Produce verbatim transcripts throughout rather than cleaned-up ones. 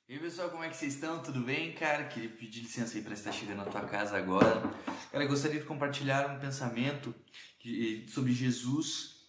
E aí pessoal, como é que vocês estão? Tudo bem, cara? Queria pedir licença aí para estar chegando na tua casa agora. Cara, eu gostaria de compartilhar um pensamento de- sobre Jesus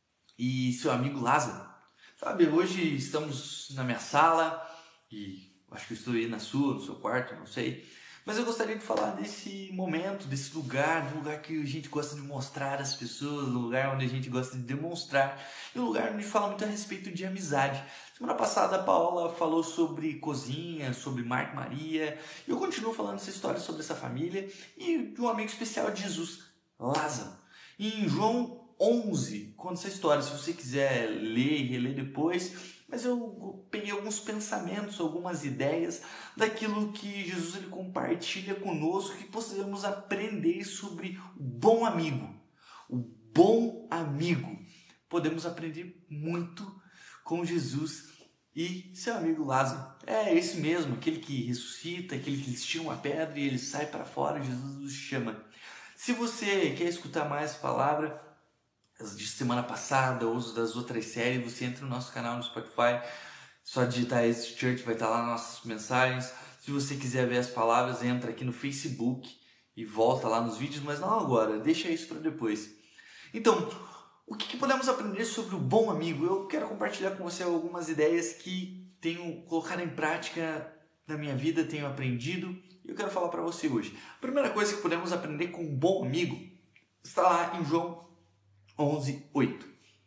e seu amigo Lázaro. Sabe, hoje estamos na minha sala e acho que eu estou aí na sua, no seu quarto, não sei. Mas eu gostaria de falar desse momento, desse lugar, de um lugar que a gente gosta de mostrar às pessoas, um lugar onde a gente gosta de demonstrar, e um lugar onde fala muito a respeito de amizade. Semana passada a Paola falou sobre cozinha, sobre Marta e Maria, e eu continuo falando essa história sobre essa família e de um amigo especial de Jesus, Lázaro. E em João onze, conta essa história, se você quiser ler e reler depois, mas eu peguei alguns pensamentos, algumas ideias daquilo que Jesus ele compartilha conosco, que possamos aprender sobre o bom amigo. O bom amigo. Podemos aprender muito com Jesus e seu amigo Lázaro. É esse mesmo, aquele que ressuscita, aquele que eles tiram a pedra e ele sai para fora, Jesus os chama. Se você quer escutar mais palavra, as de semana passada ou as das outras séries, você entra no nosso canal no Spotify, só digitar esse church, vai estar lá nossas mensagens. Se você quiser ver as palavras, entra aqui no Facebook e volta lá nos vídeos, mas não agora, deixa isso para depois. Então, o que, que podemos aprender sobre o bom amigo? Eu quero compartilhar com você algumas ideias que tenho colocado em prática na minha vida, tenho aprendido e eu quero falar para você hoje. A primeira coisa que podemos aprender com um bom amigo está lá em João onze, oito.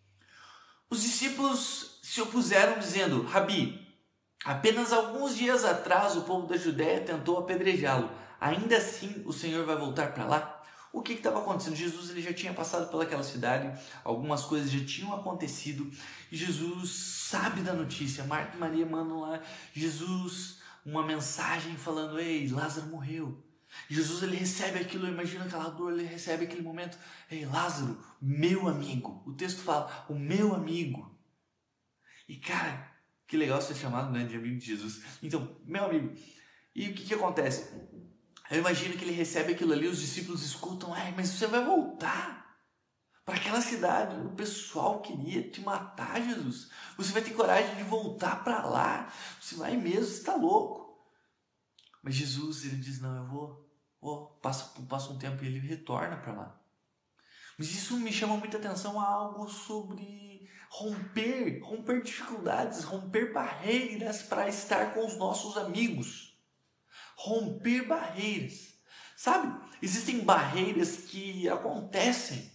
Os discípulos se opuseram dizendo: Rabi, apenas alguns dias atrás o povo da Judéia tentou apedrejá-lo. Ainda assim o Senhor vai voltar para lá? O que estava acontecendo? Jesus ele já tinha passado pelaquela cidade, algumas coisas já tinham acontecido, e Jesus sabe da notícia. Marta e Maria mandam lá, Jesus, uma mensagem falando: ei, Lázaro morreu. Jesus ele recebe aquilo, imagina aquela dor, ele recebe aquele momento: ei, Lázaro, meu amigo. O texto fala, o meu amigo. E cara, que legal ser chamado, né, de amigo de Jesus. Então, meu amigo. E o que que acontece? Eu imagino que ele recebe aquilo ali, os discípulos escutam: ai, mas você vai voltar para aquela cidade, o pessoal queria te matar, Jesus. Você vai ter coragem de voltar para lá? Você vai mesmo, você está louco. Mas Jesus, ele diz: não, eu vou. Oh, passa, passa um tempo e ele retorna para lá. Mas isso me chama muita atenção a algo sobre romper, romper dificuldades, romper barreiras para estar com os nossos amigos. Romper barreiras. Sabe, existem barreiras que acontecem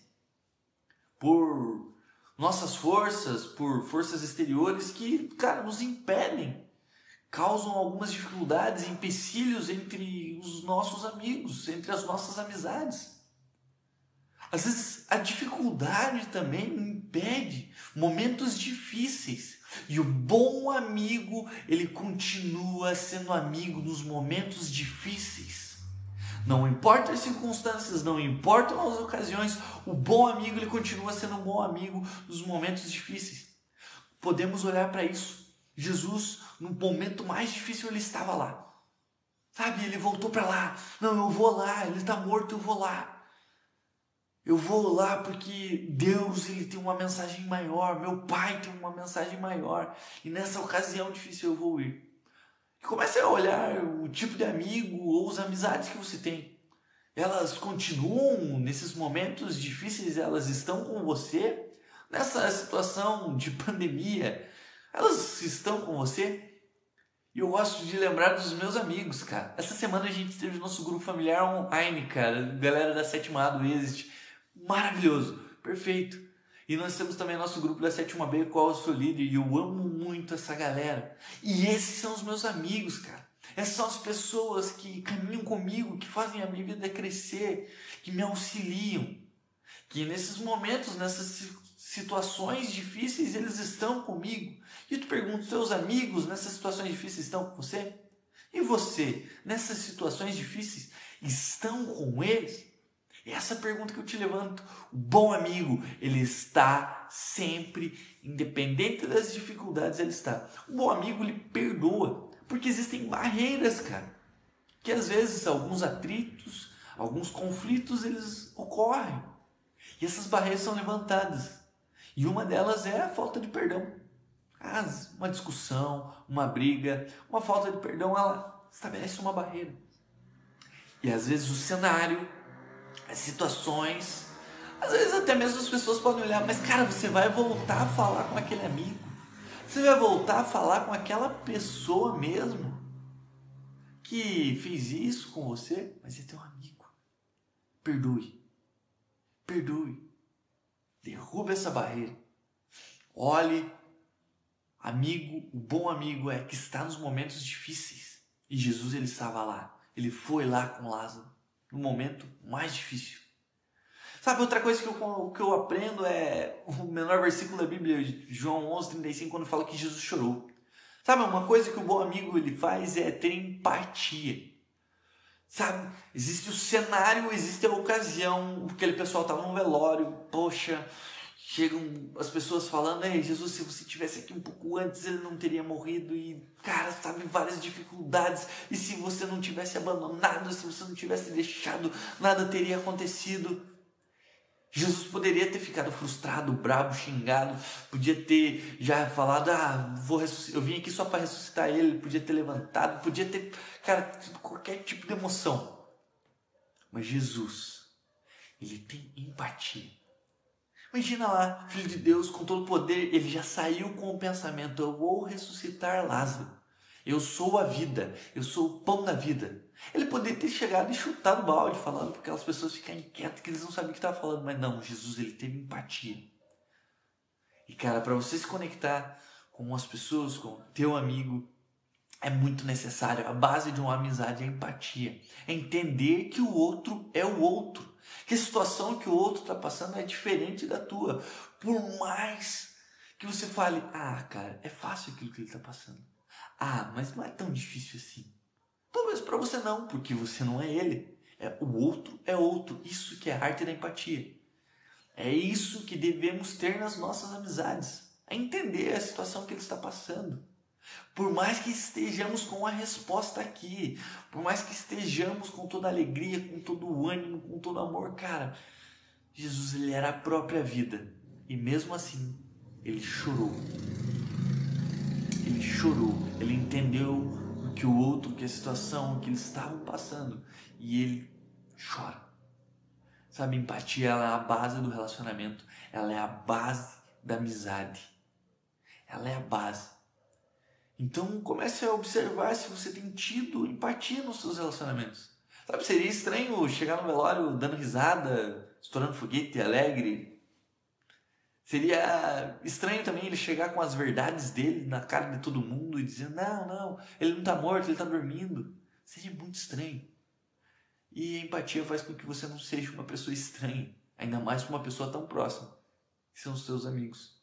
por nossas forças, por forças exteriores que, cara, nos impedem. Causam algumas dificuldades, empecilhos entre os nossos amigos, entre as nossas amizades. Às vezes a dificuldade também impede momentos difíceis. E o bom amigo, ele continua sendo amigo nos momentos difíceis. Não importa as circunstâncias, não importam as ocasiões, o bom amigo, ele continua sendo um bom amigo nos momentos difíceis. Podemos olhar para isso. Jesus, no momento mais difícil, ele estava lá. Sabe, ele voltou para lá. Não, eu vou lá, ele está morto, eu vou lá. Eu vou lá porque Deus, ele tem uma mensagem maior. Meu Pai tem uma mensagem maior. E nessa ocasião difícil eu vou ir. E comece a olhar o tipo de amigo ou as amizades que você tem. Elas continuam nesses momentos difíceis, elas estão com você. Nessa situação de pandemia, elas estão com você? E eu gosto de lembrar dos meus amigos, cara. Essa semana a gente teve o nosso grupo familiar online, cara. Galera da sétima A do Exit. Maravilhoso. Perfeito. E nós temos também nosso grupo da sétima B, qual eu sou líder. E eu amo muito essa galera. E esses são os meus amigos, cara. Essas são as pessoas que caminham comigo, que fazem a minha vida crescer, que me auxiliam. Que nesses momentos, nessas situações difíceis, eles estão comigo. E eu te pergunto, seus amigos nessas situações difíceis estão com você? E você, nessas situações difíceis, estão com eles? É essa pergunta que eu te levanto. O bom amigo, ele está sempre, independente das dificuldades, ele está. O bom amigo, ele perdoa, porque existem barreiras, cara. Que às vezes alguns atritos, alguns conflitos, eles ocorrem. E essas barreiras são levantadas. E uma delas é a falta de perdão. As- uma discussão, uma briga, uma falta de perdão, ela estabelece uma barreira. E às vezes o cenário, as situações, às vezes até mesmo as pessoas podem olhar, mas cara, você vai voltar a falar com aquele amigo? Você vai voltar a falar com aquela pessoa mesmo que fez isso com você? Mas é teu amigo. Perdoe. Perdoe. Derrube essa barreira. Olhe, amigo, o bom amigo é que está nos momentos difíceis. E Jesus, ele estava lá. Ele foi lá com Lázaro no momento mais difícil. Sabe, outra coisa que eu, que eu aprendo é o menor versículo da Bíblia, João onze, trinta e cinco, quando fala que Jesus chorou. Sabe, uma coisa que o bom amigo ele faz é ter empatia. Sabe, existe o cenário, existe a ocasião, aquele pessoal estava num velório, poxa, chegam as pessoas falando, ei, Jesus, se você tivesse aqui um pouco antes, ele não teria morrido, e cara, sabe, várias dificuldades, e se você não tivesse abandonado, se você não tivesse deixado, nada teria acontecido. Jesus poderia ter ficado frustrado, bravo, xingado, podia ter já falado, ah, vou ressuscitar, eu vim aqui só para ressuscitar ele, podia ter levantado, podia ter, cara, qualquer tipo de emoção. Mas Jesus, ele tem empatia. Imagina lá, Filho de Deus, com todo o poder, ele já saiu com o pensamento, eu vou ressuscitar Lázaro. Eu sou a vida, eu sou o pão da vida. Ele poderia ter chegado e chutado o balde, falando para aquelas pessoas ficarem quietas, que eles não sabiam o que estava falando. Mas não, Jesus, ele teve empatia. E cara, para você se conectar com as pessoas, com o teu amigo, é muito necessário. A base de uma amizade é a empatia. É entender que o outro é o outro. Que a situação que o outro está passando é diferente da tua. Por mais que você fale, ah, cara, é fácil aquilo que ele está passando. Ah, mas não é tão difícil assim. Talvez para você não, porque você não é ele. É, o outro é outro. Isso que é a arte da empatia. É isso que devemos ter nas nossas amizades. É entender a situação que ele está passando. Por mais que estejamos com a resposta aqui, por mais que estejamos com toda a alegria, com todo o ânimo, com todo o amor, cara, Jesus, ele era a própria vida. E mesmo assim, ele chorou. Ele chorou, ele entendeu o que o outro, que a situação, o que eles estavam passando. E ele chora. Sabe, empatia, ela é a base do relacionamento. Ela é a base da amizade. Ela é a base. Então comece a observar se você tem tido empatia nos seus relacionamentos. Sabe, seria estranho chegar no velório dando risada, estourando foguete, alegre. Seria estranho também ele chegar com as verdades dele na cara de todo mundo e dizer, não, não, ele não está morto, ele está dormindo. Seria muito estranho. E a empatia faz com que você não seja uma pessoa estranha, ainda mais com uma pessoa tão próxima, que são os seus amigos.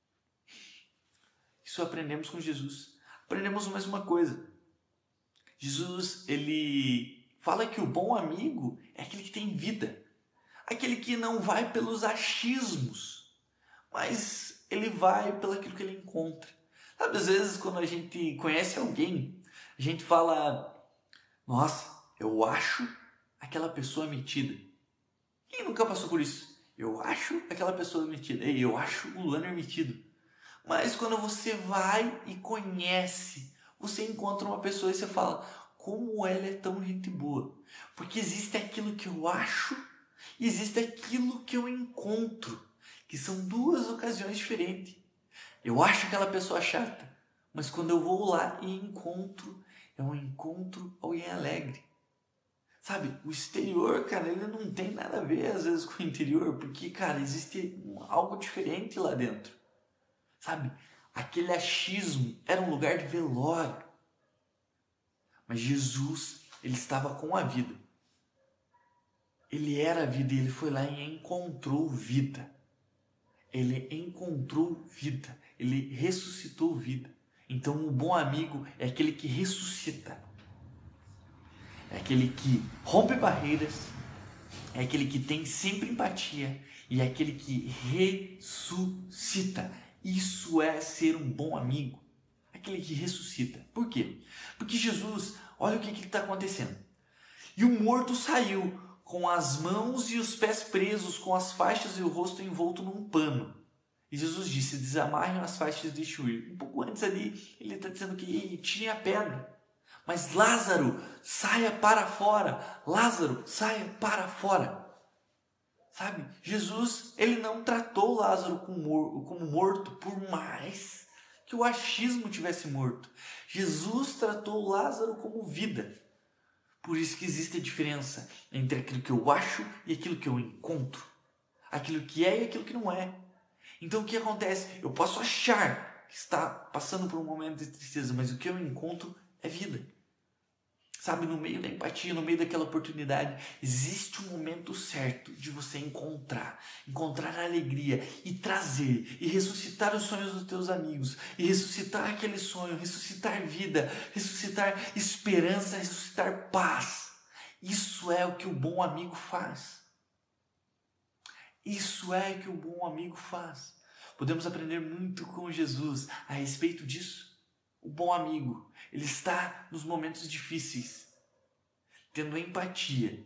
Isso aprendemos com Jesus. Aprendemos mais uma coisa. Jesus, ele fala que o bom amigo é aquele que tem vida. Aquele que não vai pelos achismos, mas ele vai pelo aquilo que ele encontra. Sabe, às vezes quando a gente conhece alguém, a gente fala, nossa, eu acho aquela pessoa metida. Quem nunca passou por isso? Eu acho aquela pessoa metida. Ei, eu acho o Luaner metido. Mas quando você vai e conhece, você encontra uma pessoa e você fala, como ela é tão gente boa. Porque existe aquilo que eu acho e existe aquilo que eu encontro, que são duas ocasiões diferentes. Eu acho aquela pessoa chata, mas quando eu vou lá e encontro, é um encontro alguém alegre. Sabe, o exterior, cara, ele não tem nada a ver às vezes com o interior, porque, cara, existe algo diferente lá dentro. Sabe, aquele achismo era um lugar de velório. Mas Jesus, ele estava com a vida. Ele era a vida e ele foi lá e encontrou vida. Ele encontrou vida. Ele ressuscitou vida. Então o bom amigo é aquele que ressuscita. É aquele que rompe barreiras. É aquele que tem sempre empatia. E é aquele que ressuscita. Isso é ser um bom amigo. Aquele que ressuscita. Por quê? Porque Jesus, olha o que está acontecendo. E o morto saiu com as mãos e os pés presos, com as faixas e o rosto envolto num pano. E Jesus disse, desamarrem as faixas e deixem ir. Um pouco antes ali, ele está dizendo que tinha a pedra. Mas Lázaro, saia para fora. Lázaro, saia para fora. Sabe, Jesus, ele não tratou Lázaro como morto, por mais que o achismo tivesse morto. Jesus tratou Lázaro como vida. Por isso que existe a diferença entre aquilo que eu acho e aquilo que eu encontro. Aquilo que é e aquilo que não é. Então o que acontece? Eu posso achar que está passando por um momento de tristeza, mas o que eu encontro é vida. Sabe, no meio da empatia, no meio daquela oportunidade, existe um momento certo de você encontrar, encontrar a alegria e trazer e ressuscitar os sonhos dos teus amigos, e ressuscitar aquele sonho, ressuscitar vida, ressuscitar esperança, ressuscitar paz. Isso é o que o bom amigo faz. Isso é o que o bom amigo faz. Podemos aprender muito com Jesus a respeito disso. O bom amigo, ele está nos momentos difíceis, tendo empatia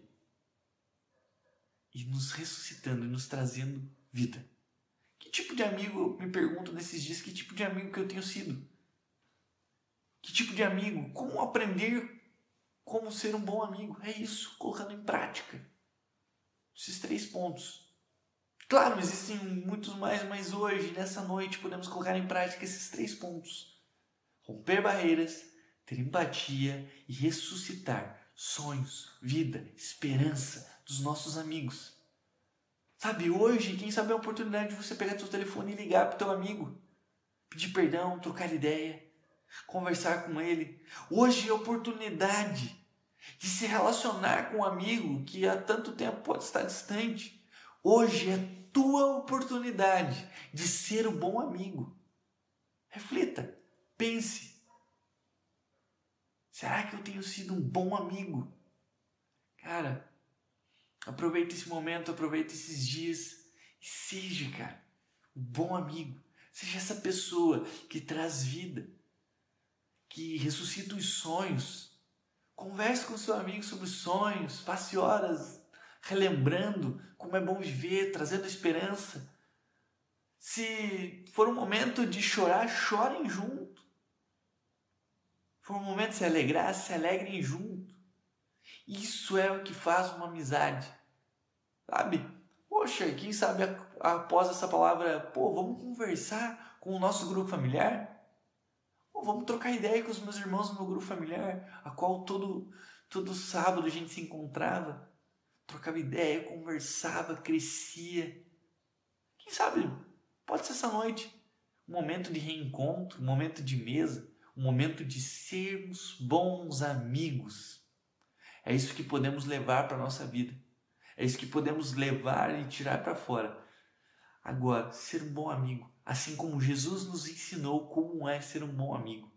e nos ressuscitando e nos trazendo vida. Que tipo de amigo, eu me pergunto nesses dias, que tipo de amigo que eu tenho sido? Que tipo de amigo? Como aprender como ser um bom amigo? É isso, colocando em prática esses três pontos. Claro, existem muitos mais, mas hoje, nessa noite, podemos colocar em prática esses três pontos. Romper barreiras, ter empatia e ressuscitar sonhos, vida, esperança dos nossos amigos. Sabe, hoje, quem sabe é a oportunidade de você pegar seu telefone e ligar para o teu amigo. Pedir perdão, trocar ideia, conversar com ele. Hoje é a oportunidade de se relacionar com um amigo que há tanto tempo pode estar distante. Hoje é a tua oportunidade de ser o bom amigo. Reflita. Pense, será que eu tenho sido um bom amigo? Cara, aproveita esse momento, aproveita esses dias e seja, cara, um bom amigo. Seja essa pessoa que traz vida, que ressuscita os sonhos. Converse com seu amigo sobre os sonhos, passe horas relembrando como é bom viver, trazendo esperança. Se for um momento de chorar, chorem junto. For um momento de se alegrar, se alegrem junto. Isso é o que faz uma amizade. Sabe? Poxa, quem sabe após essa palavra, pô, vamos conversar com o nosso grupo familiar? Pô, vamos trocar ideia com os meus irmãos do meu grupo familiar, a qual todo, todo sábado a gente se encontrava, trocava ideia, conversava, crescia. Quem sabe, pode ser essa noite, um momento de reencontro, um momento de mesa, um momento de sermos bons amigos. É isso que podemos levar para a nossa vida. É isso que podemos levar e tirar para fora. Agora, ser um bom amigo, assim como Jesus nos ensinou como é ser um bom amigo.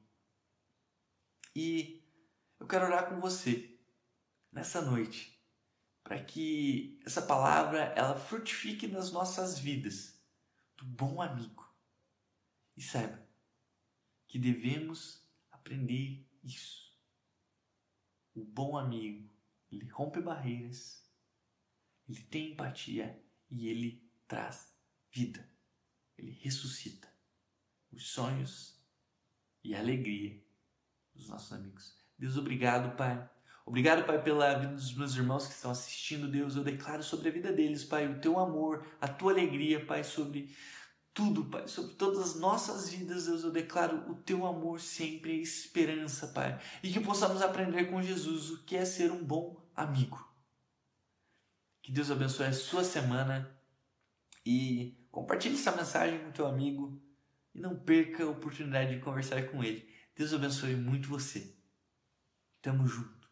E eu quero orar com você nessa noite, para que essa palavra ela frutifique nas nossas vidas, do bom amigo. E saiba que devemos aprender isso. O bom amigo, ele rompe barreiras, ele tem empatia e ele traz vida. Ele ressuscita os sonhos e a alegria dos nossos amigos. Deus, obrigado, Pai. Obrigado, Pai, pela vida dos meus irmãos que estão assistindo. Deus, eu declaro sobre a vida deles, Pai, o Teu amor, a Tua alegria, Pai, sobre tudo, Pai, sobre todas as nossas vidas, Deus, eu declaro o Teu amor sempre, a esperança, Pai, e que possamos aprender com Jesus o que é ser um bom amigo. Que Deus abençoe a sua semana e compartilhe essa mensagem com o teu amigo e não perca a oportunidade de conversar com ele. Deus abençoe muito você. Tamo junto.